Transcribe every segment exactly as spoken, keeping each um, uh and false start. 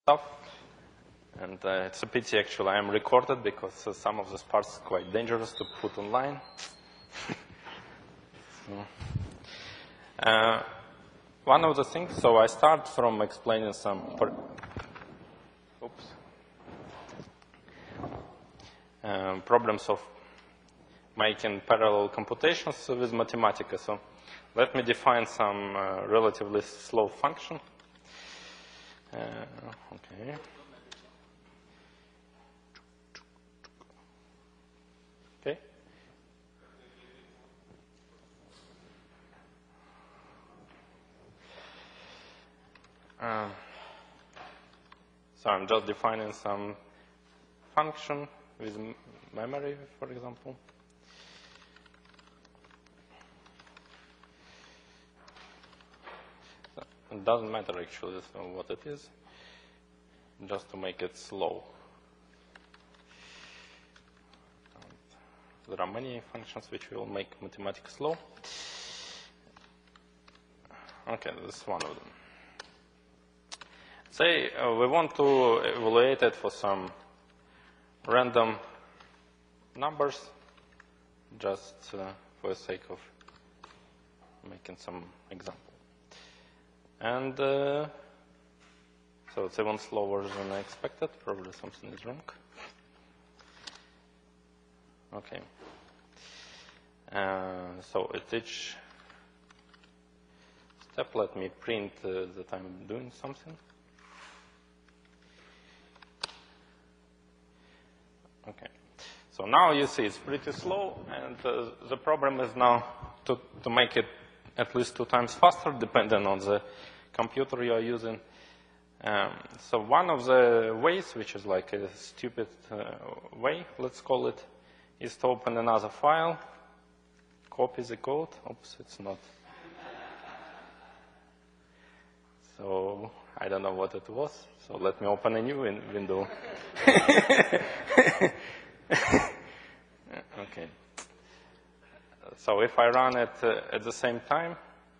stuff. And uh, it's a pity, actually, I am recorded because uh, some of the parts are quite dangerous to put online. so, uh, one of the things, so I start from explaining some, per oops, uh, problems of making parallel computations with Mathematica. So let me define some uh, relatively slow function. Uh, okay. Okay. Uh, so I'm just defining some function with m memory, for example. It doesn't matter actually so what it is, just to make it slow. And there are many functions which will make Mathematica slow. Okay, this is one of them. Say uh, we want to evaluate it for some random numbers, just uh, for the sake of making some example. And uh, so it's even slower than I expected. Probably something is wrong. Okay. Uh, so at each step, let me print uh, that I'm doing something. Okay. So now you see it's pretty slow, and uh, the problem is now to, to make it at least two times faster, depending on the computer you are using. Um, so one of the ways, which is like a stupid uh, way, let's call it, is to open another file, copy the code. Oops, it's not. So I don't know what it was. So let me open a new win window. Okay. So if I run it uh, at the same time,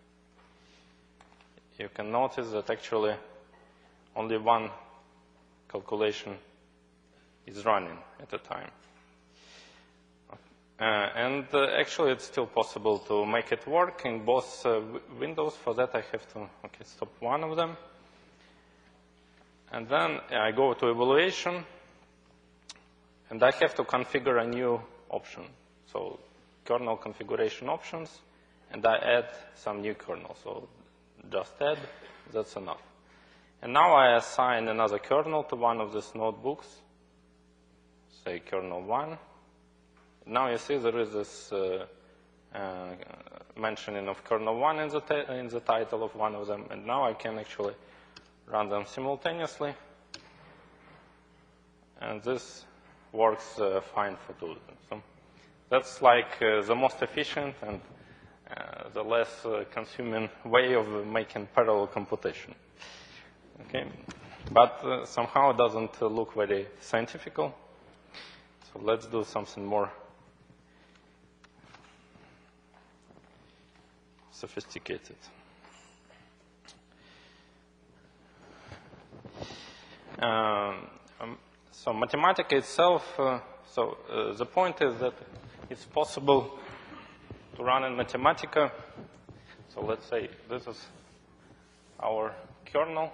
you can notice that actually only one calculation is running at a time. Uh, and uh, actually it's still possible to make it work in both uh, windows. For that I have to okay, stop one of them. And then I go to evaluation, and I have to configure a new option. So kernel configuration options, and I add some new kernel. So just add, that's enough. And now I assign another kernel to one of these notebooks, say kernel one. Now you see there is this uh, uh, mentioning of kernel one in the, in the title of one of them, and now I can actually run them simultaneously. And this works uh, fine for two of them. So that's like uh, the most efficient and uh, the less uh, consuming way of uh, making parallel computation. Okay, but uh, somehow it doesn't uh, look very scientific. So let's do something more sophisticated. Um, um, so Mathematica itself, uh, so uh, the point is that it's possible to run in Mathematica. So let's say this is our kernel,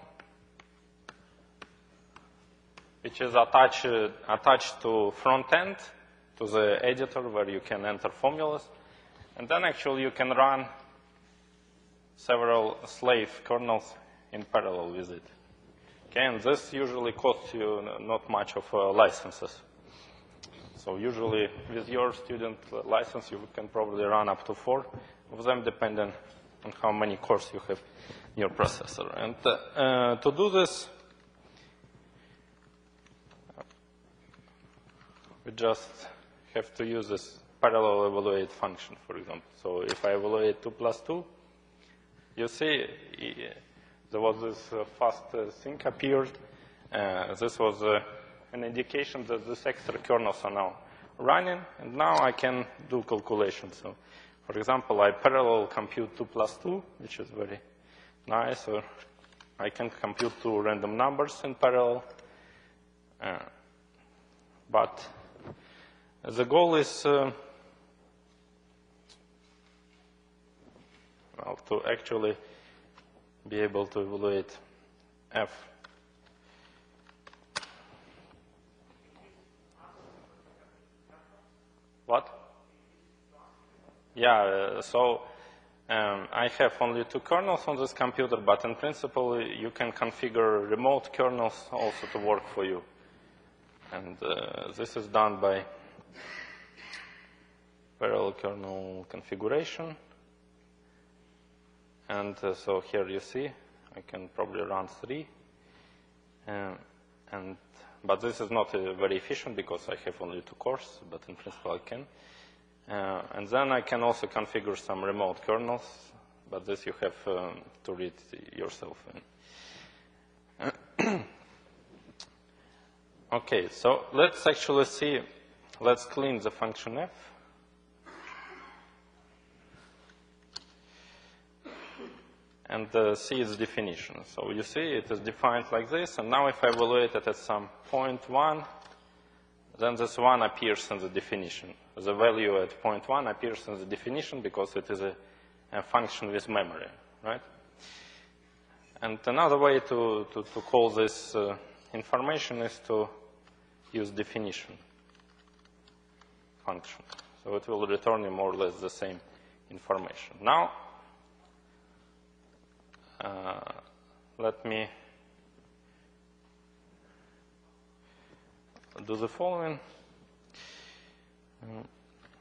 which is attached, uh, attached to front end, to the editor where you can enter formulas. And then actually you can run several slave kernels in parallel with it. Okay, and this usually costs you not much of uh, licenses. So usually with your student license, you can probably run up to four of them, depending on how many cores you have in your processor. And uh, uh, to do this, we just have to use this parallel evaluate function, for example. So if I evaluate two plus two, you see there was this uh, fast uh, sync appeared. Uh, this was uh, an indication that these extra kernels are now running, and now I can do calculations. So, for example, I parallel compute two plus two, which is very nice, or I can compute two random numbers in parallel. Uh, but the goal is uh, well, to actually be able to evaluate f. What? Yeah, uh, so um, I have only two kernels on this computer, but in principle you can configure remote kernels also to work for you. And uh, this is done by parallel kernel configuration. And uh, so here you see, I can probably run three. Um, and, but this is not uh, very efficient because I have only two cores, but in principle I can. Uh, and then I can also configure some remote kernels, but this you have um, to read yourself. Okay, so let's actually see, let's clean the function f. And uh, see its definition. So you see it is defined like this, and now if I evaluate it at some point one, then this one appears in the definition. The value at point one appears in the definition because it is a, a function with memory, right? And another way to, to, to call this uh, information is to use definition function. So it will return you more or less the same information. Now, Uh, let me do the following. Um,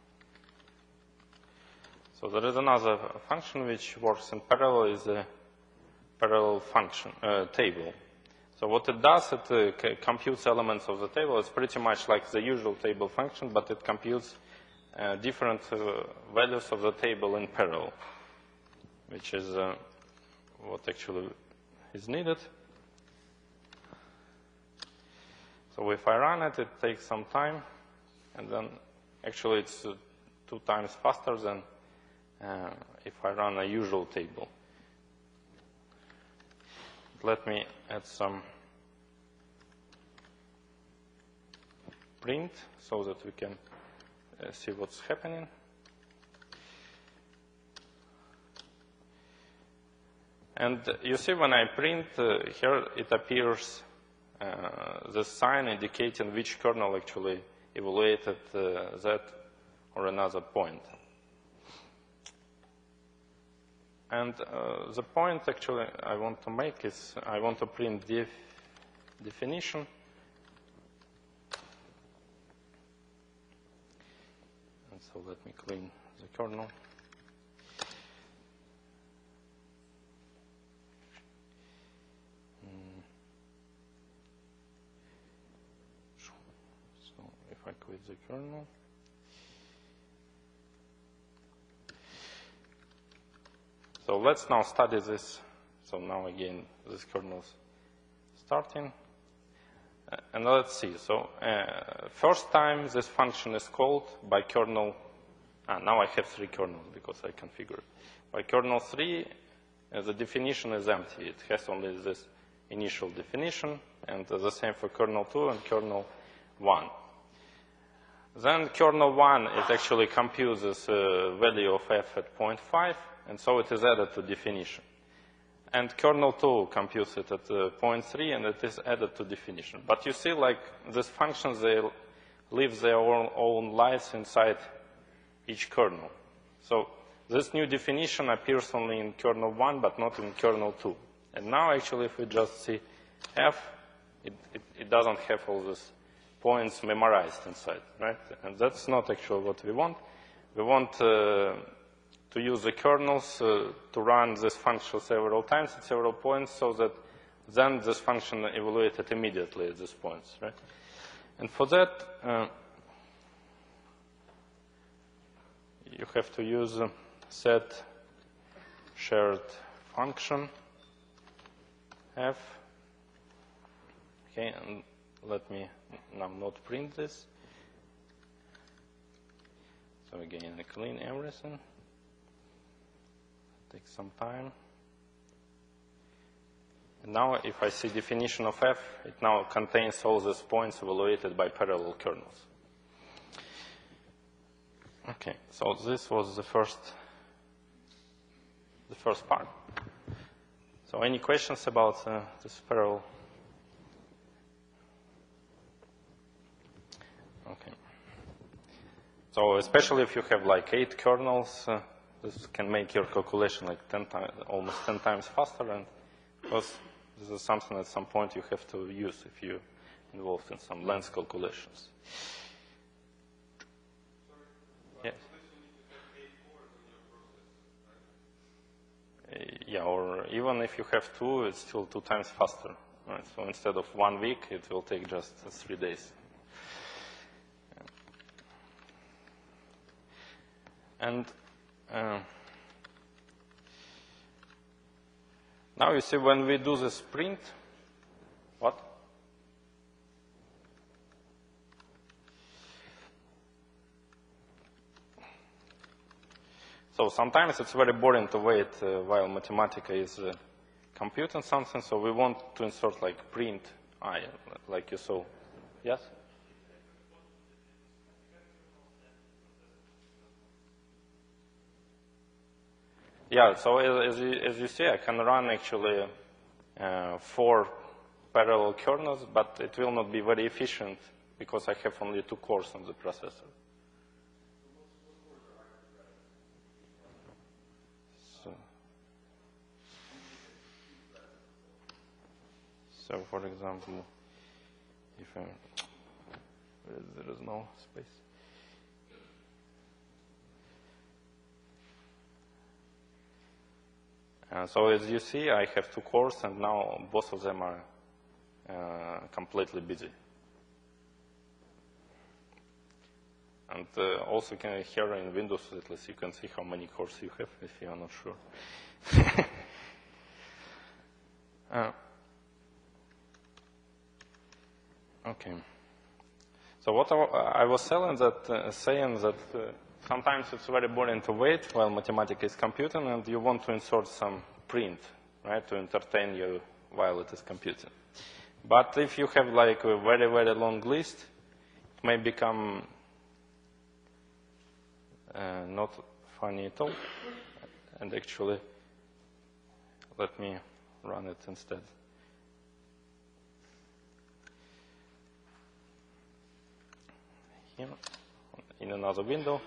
so there is another function which works in parallel, is a parallel function uh, table. So what it does, it uh, computes elements of the table. It's pretty much like the usual table function, but it computes uh, different uh, values of the table in parallel, which is uh, what actually is needed. So if I run it, it takes some time, and then actually it's uh, two times faster than uh, if I run a usual table. Let me add some print so that we can uh, see what's happening. And you see when I print, uh, here it appears uh, the sign indicating which kernel actually evaluated uh, that or another point. And uh, the point actually I want to make is I want to print def definition. And so let me clean the kernel. I quit the kernel. So let's now study this. So now again, this kernel is starting. Uh, and let's see. So uh, first time this function is called by kernel. Ah, now I have three kernels because I configured. By kernel three, uh, the definition is empty. It has only this initial definition, and uh, the same for kernel two and kernel one. Then kernel one, it actually computes this uh, value of f at point five, and so it is added to definition. And kernel two computes it at uh, point three, and it is added to definition. But you see, like, these functions, they live their own, own lives inside each kernel. So this new definition appears only in kernel one, but not in kernel two. And now, actually, if we just see f, it, it, it doesn't have all this points memorized inside, right? And that's not actually what we want. We want uh, to use the kernels uh, to run this function several times at several points so that then this function evaluated immediately at these points, right? And for that, uh, you have to use uh, set shared function f. Okay, and let me now not print this. So again, I clean everything. Takes some time. And now if I see definition of f, it now contains all these points evaluated by parallel kernels. Okay, so this was the first, the first part. So any questions about uh, this parallel? Okay. So especially if you have like eight kernels, uh, this can make your calculation like ten times, almost ten times faster, and because this is something at some point you have to use if you're involved in some length calculations. Yes. Yeah, or even if you have two, it's still two times faster. Right? So instead of one week, it will take just three days. And uh, now you see when we do the sprint, what? So sometimes it's very boring to wait uh, while Mathematica is uh, computing something, so we want to insert like print I, like you saw. Yes? Yeah, so as, as, you, as you see, I can run actually uh, four parallel kernels, but it will not be very efficient because I have only two cores on the processor. So, so for example, if I, there is no space. Uh, so as you see, I have two cores, and now both of them are uh, completely busy. And uh, also can, here in Windows, at least you can see how many cores you have, if you are not sure. uh, okay. So what I, I was saying that, uh, saying that uh, sometimes it's very boring to wait while Mathematica is computing, and you want to insert some print, right, to entertain you while it is computing. But if you have like a very, very long list, it may become uh, not funny at all. And actually, let me run it instead. Here, in another window.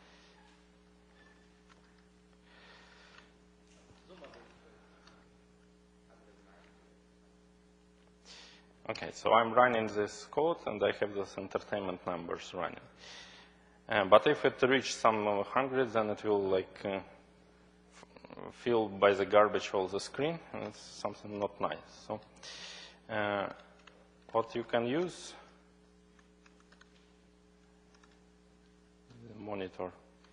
Okay, so I'm running this code, and I have these entertainment numbers running. Uh, but if it reaches some uh, hundreds, then it will like uh, fill by the garbage all the screen, and it's something not nice. So uh, what you can use, the monitor.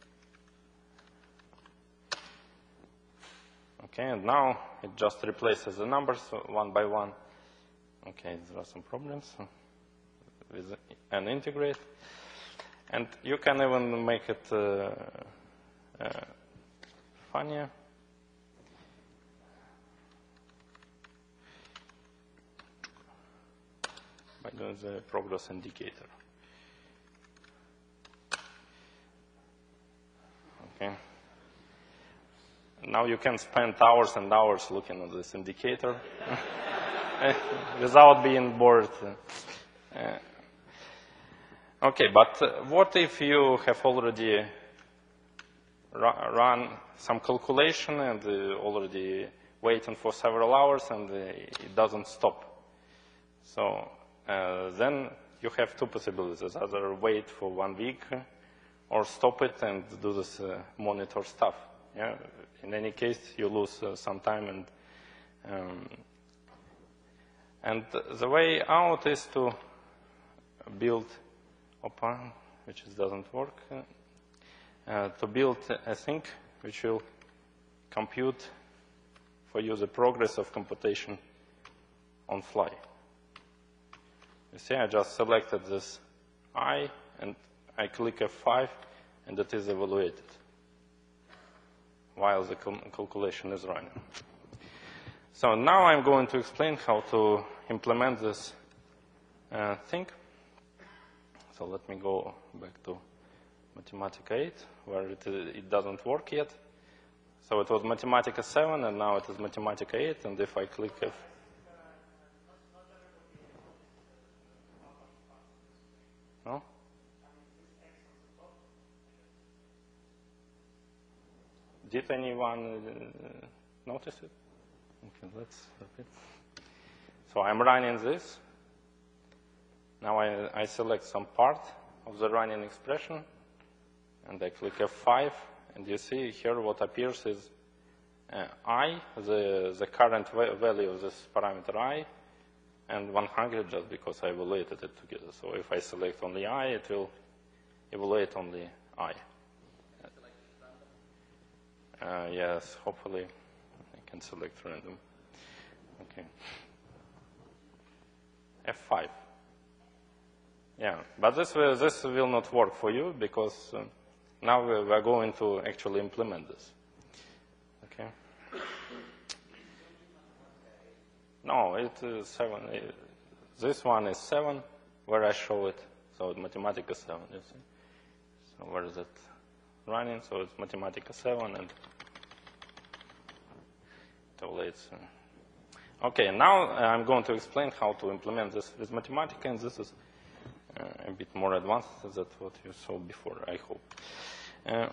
Okay, and now it just replaces the numbers one by one. Okay, there are some problems with an integrate. And you can even make it uh, uh, funnier. By doing the progress indicator. Okay. Now you can spend hours and hours looking at this indicator. Without being bored. Uh, okay, but uh, what if you have already run some calculation and uh, already waiting for several hours and uh, it doesn't stop? So uh, then you have two possibilities, either wait for one week or stop it and do this uh, monitor stuff. Yeah? In any case, you lose uh, some time, and um, And the way out is to build, open, which doesn't work, uh, to build a thing which will compute for you the progress of computation on fly. You see, I just selected this I, and I click F five, and it is evaluated while the cal calculation is running. So now I'm going to explain how to implement this uh, thing. So let me go back to Mathematica eight, where it, it doesn't work yet. So it was Mathematica seven, and now it is Mathematica eight, and if I click F, no? Did anyone uh, notice it? Okay, let's repeat. So I'm running this. Now I, I select some part of the running expression, and I click F five, and you see here what appears is uh, I, the, the current value of this parameter I, and one hundred just because I evaluated it together. So if I select only I, it will evaluate only I. Uh, yes, hopefully I can select random. Okay. F five. Yeah, but this will, this will not work for you because uh, now we are going to actually implement this. Okay. No, it is seven. It, this one is seven, where I show it. So it's Mathematica seven. You see. So where is it running? So it's Mathematica seven, and it's. Uh, okay, now I'm going to explain how to implement this with Mathematica, and this is uh, a bit more advanced than what you saw before, I hope. Uh,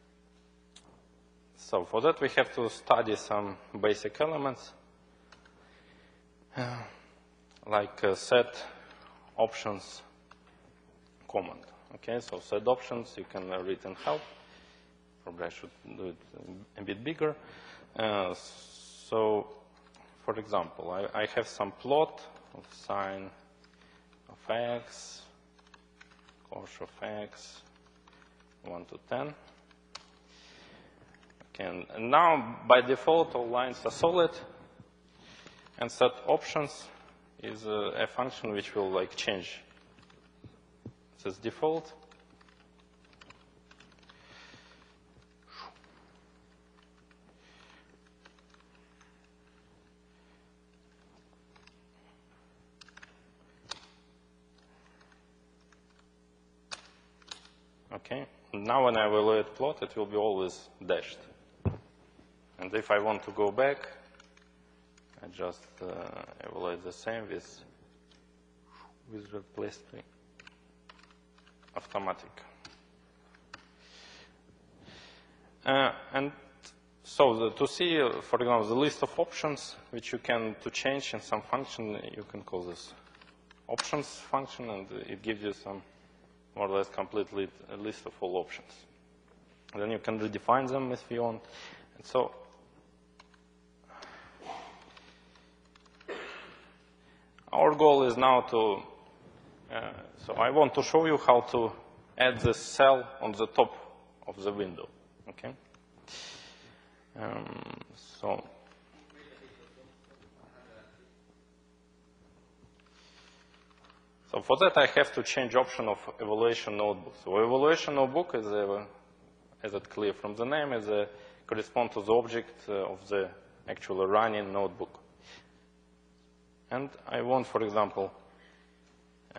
so for that we have to study some basic elements, uh, like uh, set options command. Okay, so set options you can uh, read in help. Probably I should do it a bit bigger. Uh, so, for example, I, I have some plot of sine of x, cos of x, one to ten. Okay, and, and now by default all lines are solid, and set options is a, a function which will like change this default. Okay, now when I evaluate plot, it will be always dashed. And if I want to go back, I just uh, evaluate the same with, with replace automatic. Uh, and so the, to see, uh, for example, the list of options which you can to change in some function, you can call this options function, and it gives you some more or less complete list of all options. And then you can redefine them if you want. And so our goal is now to, uh, so I want to show you how to add this cell on the top of the window, okay? Um, so, so for that I have to change option of evaluation notebook. So evaluation notebook is, a, as it clear from the name, is a, correspond to the object uh, of the actual running notebook. And I want, for example, uh,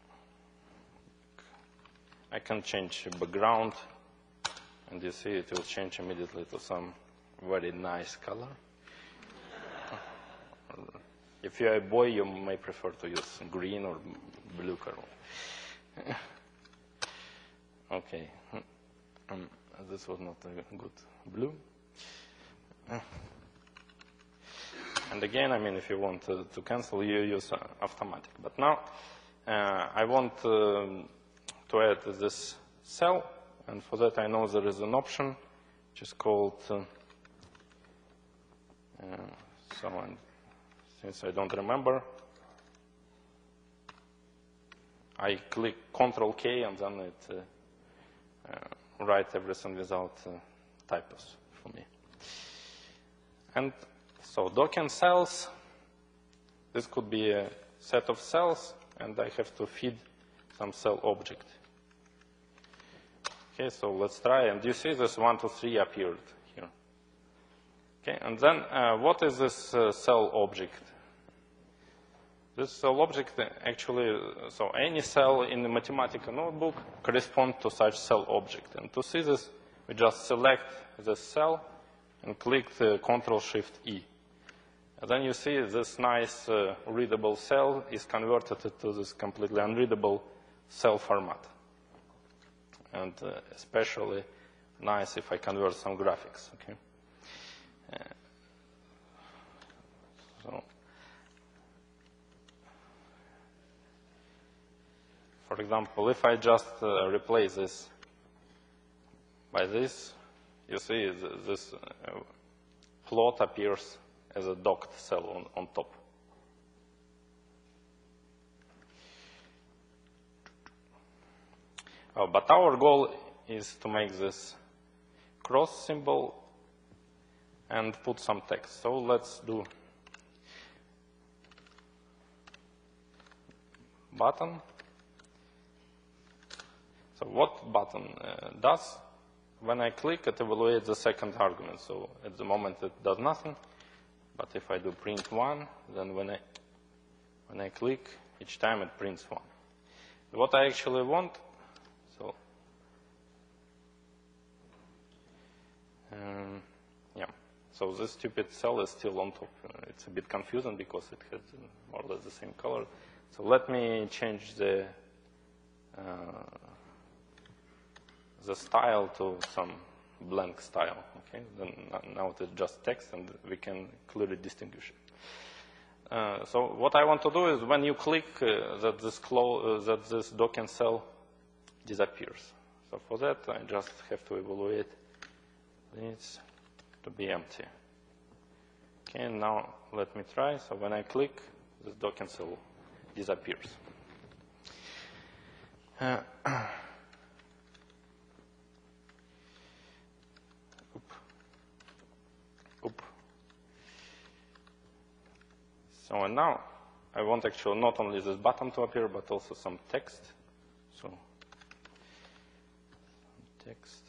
I can change background, and you see it will change immediately to some very nice color. If you're a boy, you may prefer to use green or blue color. Okay, um, this was not a good blue. And again, I mean, if you want to, to cancel, you use uh, automatic. But now uh, I want uh, to add this cell, and for that I know there is an option which is called, uh, uh, so and since I don't remember, I click control K and then it uh, uh, writes everything without uh, typos for me. And so docken cells, this could be a set of cells, and I have to feed some cell object. Okay, so let's try, and you see this one, two, three appeared here. Okay, and then uh, what is this uh, cell object? This cell object actually, uh, so any cell in the Mathematica notebook corresponds to such cell object. And to see this, we just select this cell and click the Control Shift E. And then you see this nice uh, readable cell is converted to this completely unreadable cell format. And uh, especially nice if I convert some graphics. Okay. Uh, so, for example, if I just uh, replace this by this, you see th this uh, plot appears as a docked cell on, on top. Oh, but our goal is to make this cross symbol and put some text. So let's do button. So what button uh, does? When I click, it evaluates the second argument. So at the moment it does nothing. But if I do print one, then when I, when I click, each time it prints one. What I actually want, so, um, yeah. So this stupid cell is still on top. Uh, it's a bit confusing because it has more or less the same color. So let me change the, uh, the style to some blank style. Okay, then now it's just text, and we can clearly distinguish it. Uh, so what I want to do is when you click, uh, that this clo uh, that this docking cell disappears. So for that, I just have to evaluate this to be empty. Okay, now let me try. So when I click, this docking cell disappears. Uh, So and now I want actually not only this button to appear, but also some text. So text.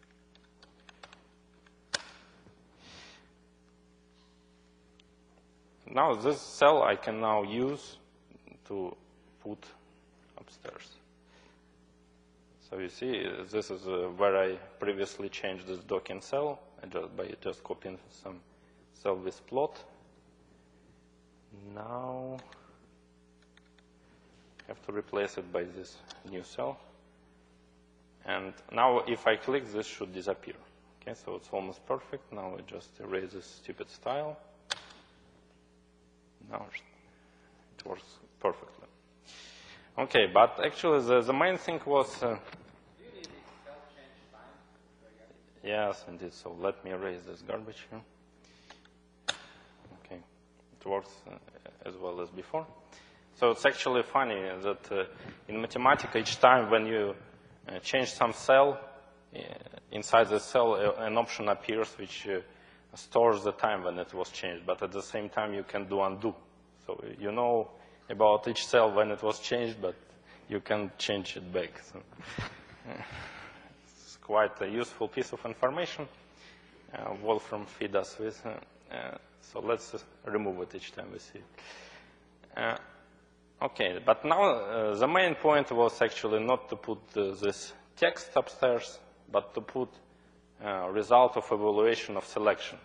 Now this cell I can now use to put upstairs. So you see, this is uh, where I previously changed this docking cell I just, by just copying some cell with plot. Now I have to replace it by this new cell. And now if I click, this should disappear. Okay, so it's almost perfect. Now I just erase this stupid style. Now it works perfectly. Okay, but actually the, the main thing was... Uh, yes, indeed. So let me erase this garbage here. Works uh, as well as before. So it's actually funny that uh, in Mathematica, each time when you uh, change some cell, uh, inside the cell uh, an option appears which uh, stores the time when it was changed, but at the same time you can do undo. So you know about each cell when it was changed, but you can change it back. So, uh, it's quite a useful piece of information. Uh, Wolfram feed us with. Uh, uh, So let's uh, remove it each time we see it. Uh, okay, but now uh, the main point was actually not to put uh, this text upstairs, but to put uh, result of evaluation of selection.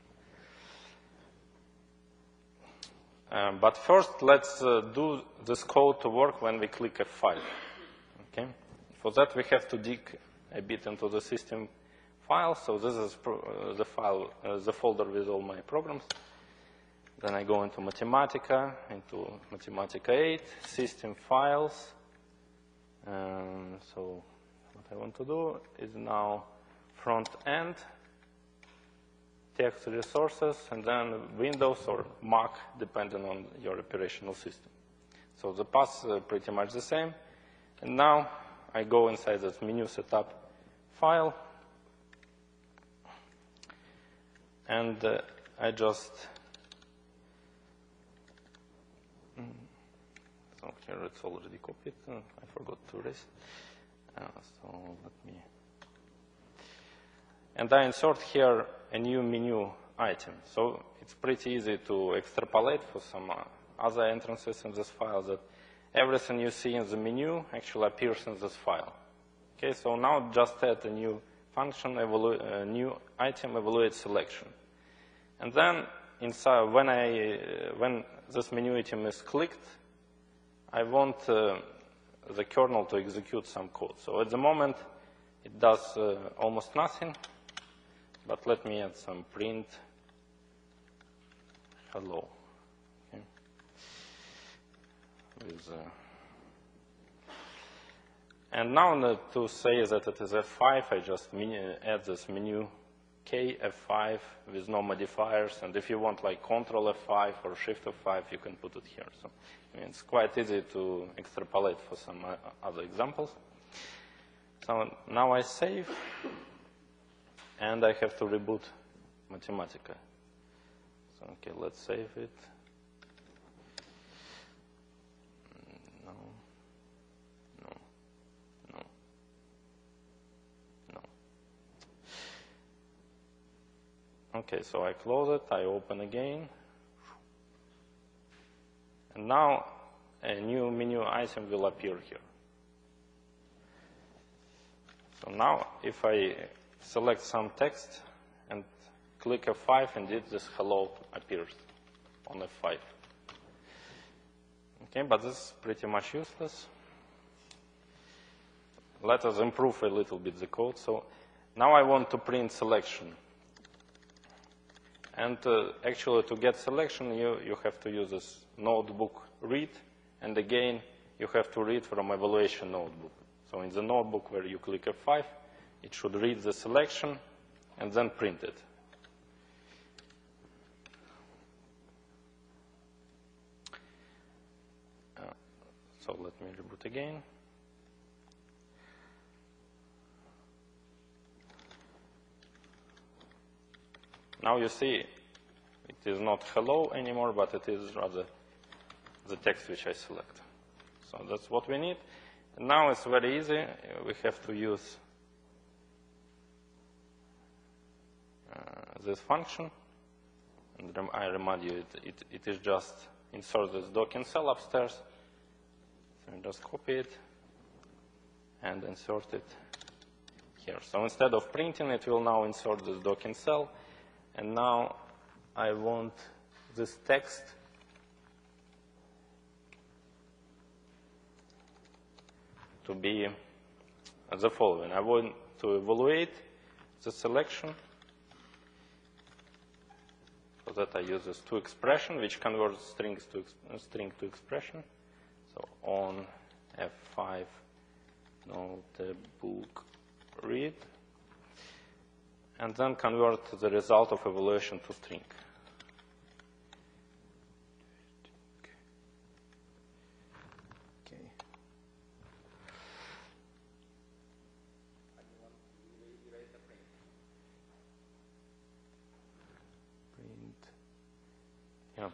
Um, but first, let's uh, do this code to work when we click F five. Okay? For that, we have to dig a bit into the system file. So this is pro uh, the file, uh, the folder with all my programs. Then I go into Mathematica, into Mathematica eight, system files. Um, so what I want to do is now front end, text resources, and then Windows or Mac, depending on your operational system. So the paths are pretty much the same. And now I go inside this menu setup file, and uh, I just, so here it's already copied, uh, I forgot to erase. Uh, so let me, and I insert here a new menu item. So it's pretty easy to extrapolate for some uh, other entrances in this file that everything you see in the menu actually appears in this file. Okay, so now just add a new function, evaluate, a new item, evaluate selection. And then inside, when, I, uh, when this menu item is clicked, I want uh, the kernel to execute some code. So at the moment, it does uh, almost nothing, but let me add some print hello. Okay. With, uh, and now to say that it is F five, I just add this menu K F five with no modifiers, and if you want like Control F five or Shift F five, you can put it here. So I mean, it's quite easy to extrapolate for some other examples. So now I save, and I have to reboot Mathematica. So okay, let's save it. No, no, no, no. Okay, so I close it, I open again. And now a new menu item will appear here. So now if I select some text and click F five, indeed this hello appears on F five. Okay, but this is pretty much useless. Let us improve a little bit the code. So now I want to print selection. And uh, actually to get selection, you, you have to use this notebook read. And again, you have to read from evaluation notebook. So in the notebook where you click F five, it should read the selection and then print it. Uh, so let me reboot again. Now you see it is not hello anymore, but it is rather the text which I select. So that's what we need. And now it's very easy. We have to use uh, this function. And rem I remind you, it, it, it is just insert this docking cell upstairs. So you just copy it and insert it here. So instead of printing, it will now insert this docking cell. And now I want this text to be the following. I want to evaluate the selection. For that I use this to expression, which converts strings to uh, string to expression. So on F five notebook read, and then convert the result of evaluation to string. Yeah.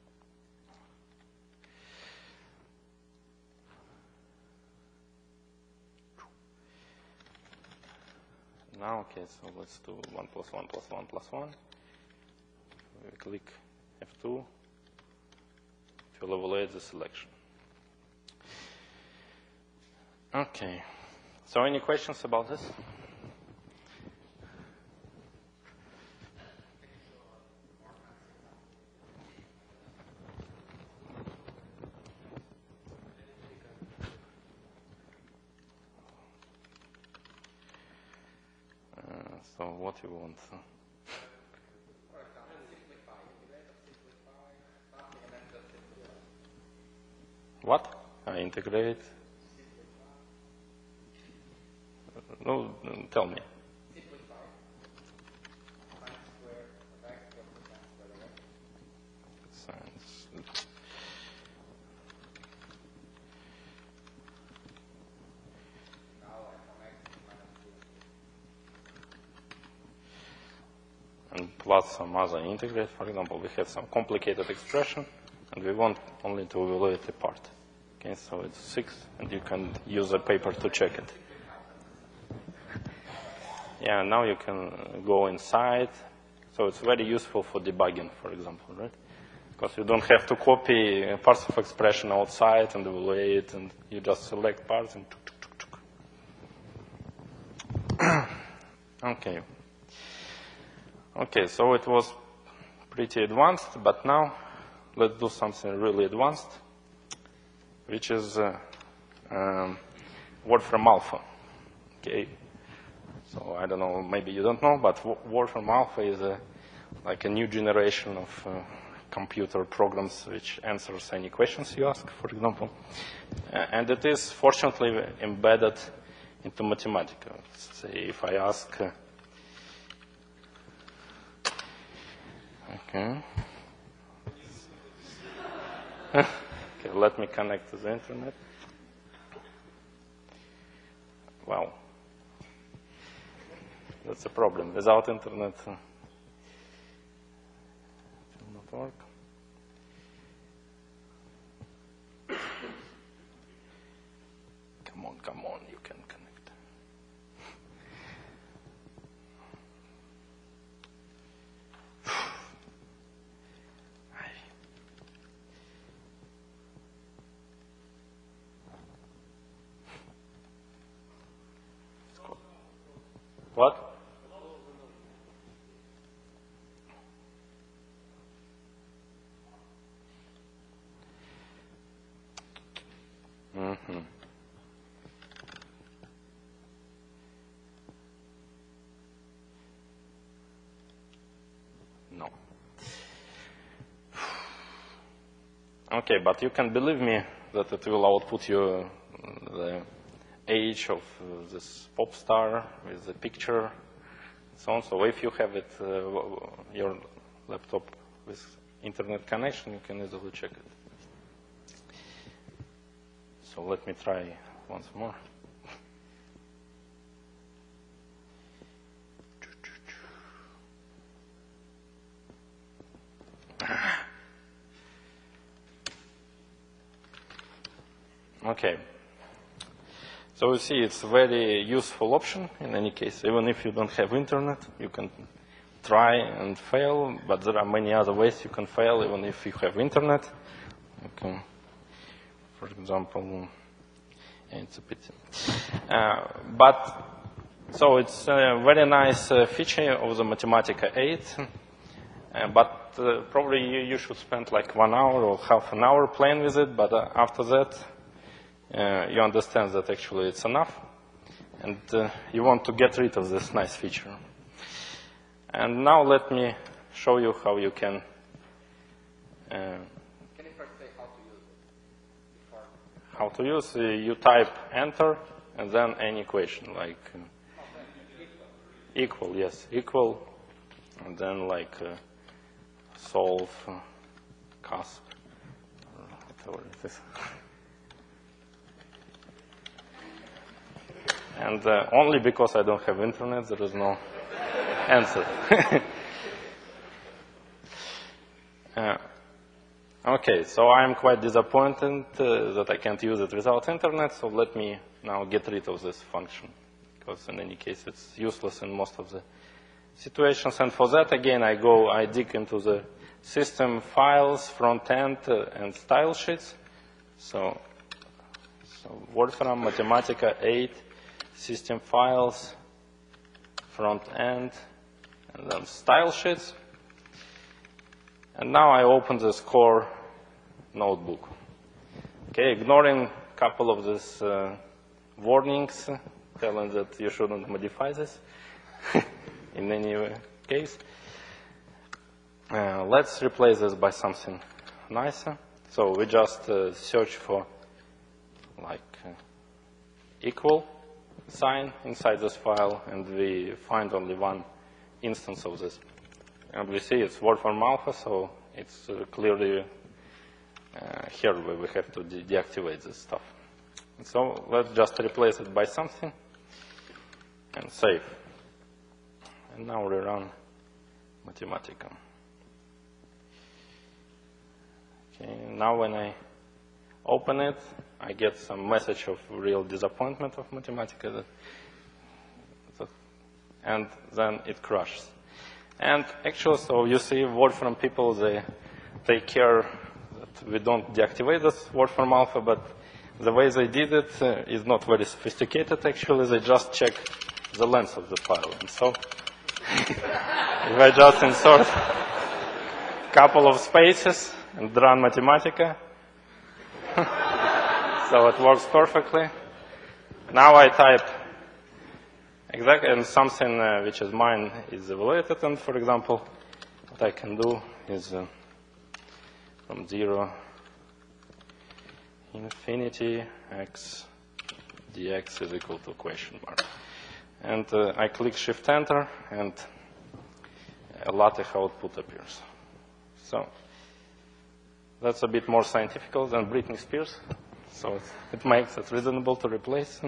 Now, okay, so let's do one plus one plus one plus one. We click F two to evaluate the selection. Okay. So any questions about this? So what you want? What? I integrate? No, tell me. Science. And plus some other integrate. For example, we have some complicated expression, and we want only to evaluate a part. Okay, so it's six, and you can use a paper to check it. Yeah, now you can go inside. So it's very useful for debugging, for example, right? Because you don't have to copy parts of expression outside and evaluate, and you just select parts and tuk, tuk, tuk, tuk. Okay. Okay, so it was pretty advanced, but now let's do something really advanced, which is uh, um, Wolfram Alpha. Okay. So I don't know, maybe you don't know, but Wolfram Alpha is a, like a new generation of uh, computer programs which answers any questions you ask, for example. Uh, and it is fortunately embedded into Mathematica. Let's say if I ask, uh, okay. Okay, let me connect to the internet. Wow. That's a problem. Without internet, uh, it will not work. Come on, come on, you can connect. What? Mm-hmm. No. Okay, but you can believe me that it will output you the age of uh, this pop star with the picture and so on. So if you have it, uh, your laptop with internet connection, you can easily check it. So let me try once more. Okay. So you see, it's a very useful option in any case. Even if you don't have internet, you can try and fail, but there are many other ways you can fail even if you have internet. You can, for example, it's a pity. Uh, but, so it's a very nice uh, feature of the Mathematica eight, uh, but uh, probably you, you should spend like one hour or half an hour playing with it, but uh, after that, uh, you understand that actually it's enough, and uh, you want to get rid of this nice feature. And now let me show you how you can uh, Can you first say how to use it? Before? how to use, uh, you type enter and then any equation like uh, equal, yes, equal, and then like uh, solve, uh, cusp, or whatever it is. And uh, only because I don't have internet, there is no answer. uh, Okay, so I'm quite disappointed uh, that I can't use it without internet, so let me now get rid of this function, because in any case it's useless in most of the situations. And for that, again, I go, I dig into the system files, front end, uh, and style sheets. So, so Wolfram Mathematica eight, system files, front end, and then style sheets. And now I open this core notebook. Okay, ignoring a couple of these uh, warnings telling that you shouldn't modify this in any case. Uh, let's replace this by something nicer. So we just uh, search for like uh, equal sign inside this file, and we find only one instance of this. And we see it's Wolfram Alpha, so it's uh, clearly uh, here where we have to de deactivate this stuff. And so let's just replace it by something and save. And now we run Mathematica. Okay, now when I open it, I get some message of real disappointment of Mathematica, that, that, and then it crashes. And actually, so you see Wolfram people, they take care that we don't deactivate this Wolfram alpha, but the way they did it uh, is not very sophisticated, actually. They just check the length of the file. And so if I just insert a couple of spaces and run Mathematica, so it works perfectly. Now I type exactly, and something uh, which is mine is evaluated, and for example, what I can do is uh, from zero infinity x dx is equal to question mark. And uh, I click Shift Enter, and a LaTeX output appears. So that's a bit more scientific than Britney Spears. So it, it makes it reasonable to replace.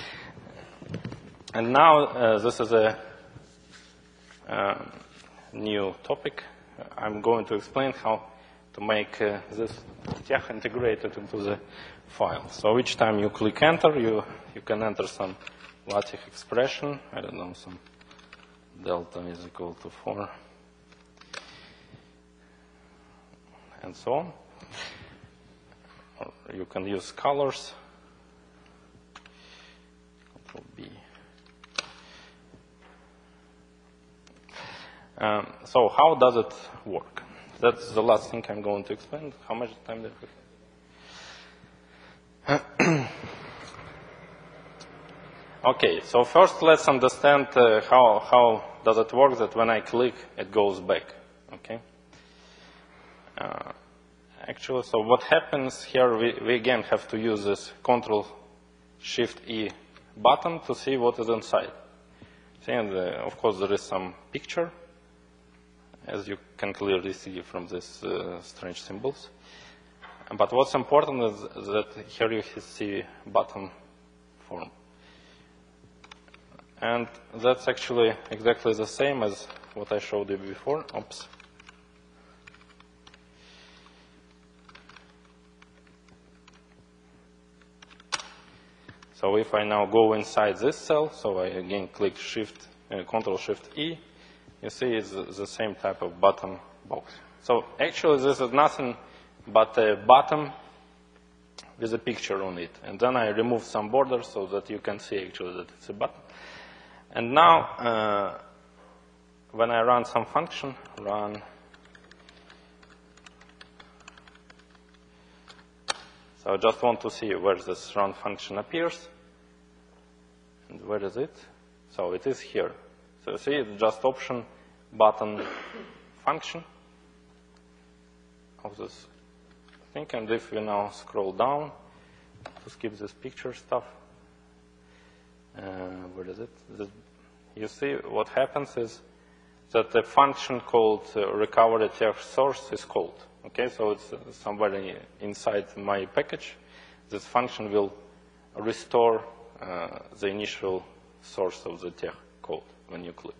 And now uh, this is a uh, new topic. I'm going to explain how to make uh, this Tech integrated into the file. So each time you click Enter, you, you can enter some LaTeX expression. I don't know, some delta is equal to four. And so on. Or you can use colors. Control B. Um, so how does it work? That's the last thing I'm going to explain. How much time did we have? Okay, so first let's understand uh, how, how does it work that when I click, it goes back. Okay. Uh, actually, so what happens here, we, we again have to use this Control Shift E button to see what is inside. See, and uh, of course there is some picture, as you can clearly see from these uh, strange symbols. But what's important is that here you see button form. And that's actually exactly the same as what I showed you before. Oops. So if I now go inside this cell, so I again click Shift, uh, Control Shift E, you see it's the same type of bottom box. So actually this is nothing but a bottom with a picture on it. And then I remove some borders so that you can see actually that it's a button. And now uh, when I run some function, run so I just want to see where this run function appears. And where is it? So it is here. So you see, it's just option button function of this thing. And if we now scroll down to skip this picture stuff, uh, where is it? This, you see, what happens is that the function called uh, recovery tech source is called. Okay, so it's uh, somewhere inside my package. This function will restore uh, the initial source of the tech code when you click.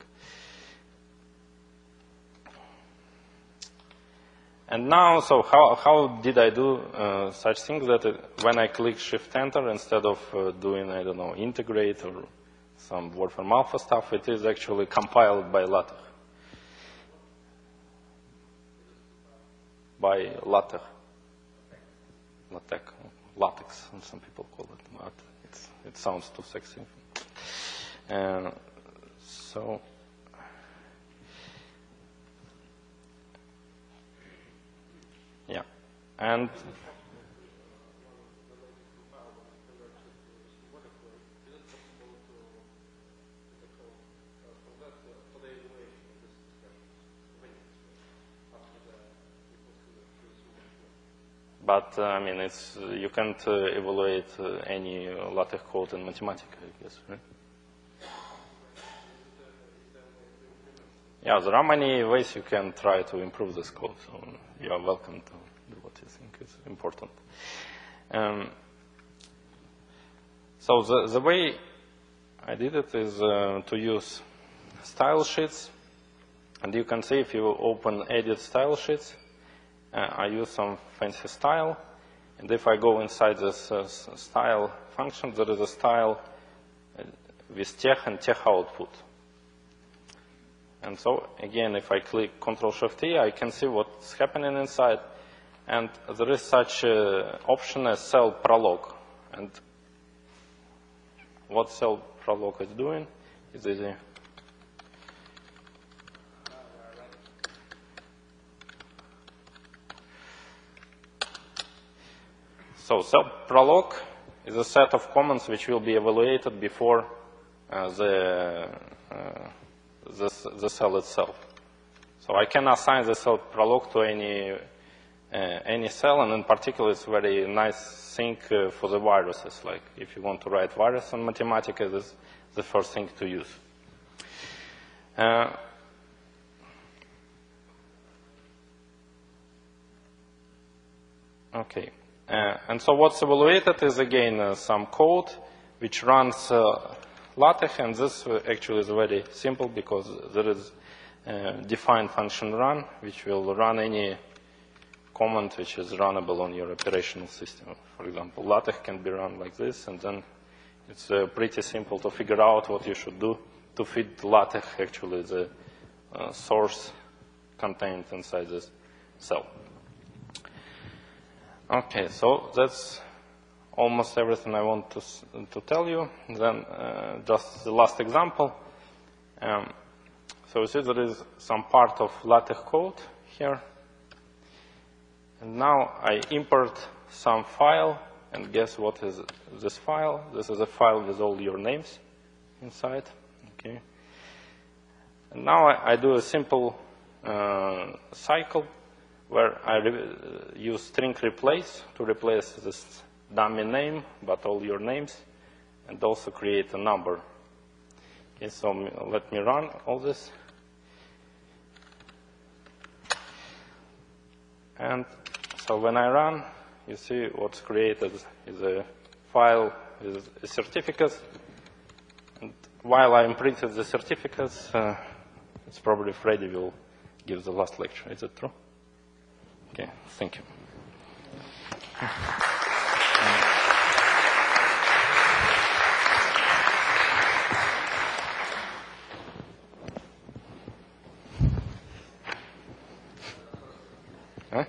And now, so how, how did I do uh, such things that it, when I click Shift Enter, instead of uh, doing, I don't know, integrate or some Wolfram Alpha stuff, it is actually compiled by LaTeX. By LaTeX. LaTeX, LaTeX, and some people call it, but it's, it sounds too sexy. Uh, so, yeah, and But, uh, I mean, it's, uh, you can't uh, evaluate uh, any uh, LaTeX code in Mathematica, I guess, right? Yeah, there are many ways you can try to improve this code, so you are welcome to do what you think is important. Um, so the, the way I did it is uh, to use style sheets. And you can see if you open edit style sheets, Uh, I use some fancy style, and if I go inside this uh, style function, there is a style uh, with tech and tech output. And so, again, if I click control shift T, I can see what's happening inside. And there is such an option as cell prolog. And what cell prolog is doing is easy. So cell prolog is a set of comments which will be evaluated before uh, the, uh, the, the cell itself. So I can assign the cell prolog to any, uh, any cell, and in particular it's a very nice thing uh, for the viruses. Like if you want to write virus on Mathematica, this is the first thing to use. Uh, okay. Uh, and so what's evaluated is, again, uh, some code which runs uh, LaTeX, and this uh, actually is very simple because there is a defined function run, which will run any command which is runnable on your operational system. For example, LaTeX can be run like this, and then it's uh, pretty simple to figure out what you should do to feed LaTeX, actually, the uh, source contained inside this cell. Okay, so that's almost everything I want to, to tell you. Then uh, just the last example. Um, so you see there is some part of LaTeX code here. And now I import some file, and guess what is this file? This is a file with all your names inside. Okay. And now I, I do a simple uh, cycle where I re use string replace to replace this dummy name, but all your names, and also create a number. Okay, so let me run all this. And so when I run, you see what's created is a file with a certificate. And while I imprinted the certificates, uh, it's probably Freddy will give the last lecture. Is it true? Okay, thank you. Huh?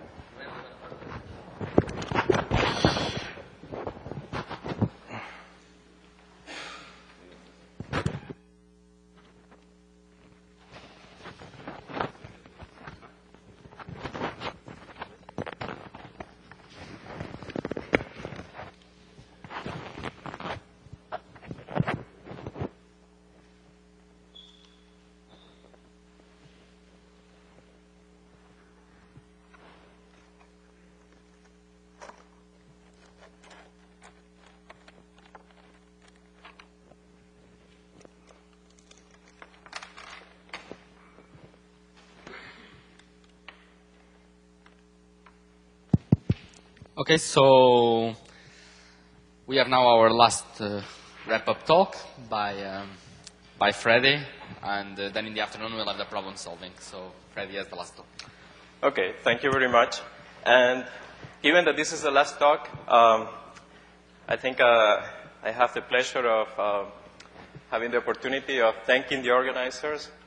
Okay, so we have now our last uh, wrap-up talk by um, by Freddy, and uh, then in the afternoon we'll have the problem solving. So Freddy has the last talk. Okay, thank you very much. And given that this is the last talk, um, I think uh, I have the pleasure of uh, having the opportunity of thanking the organizers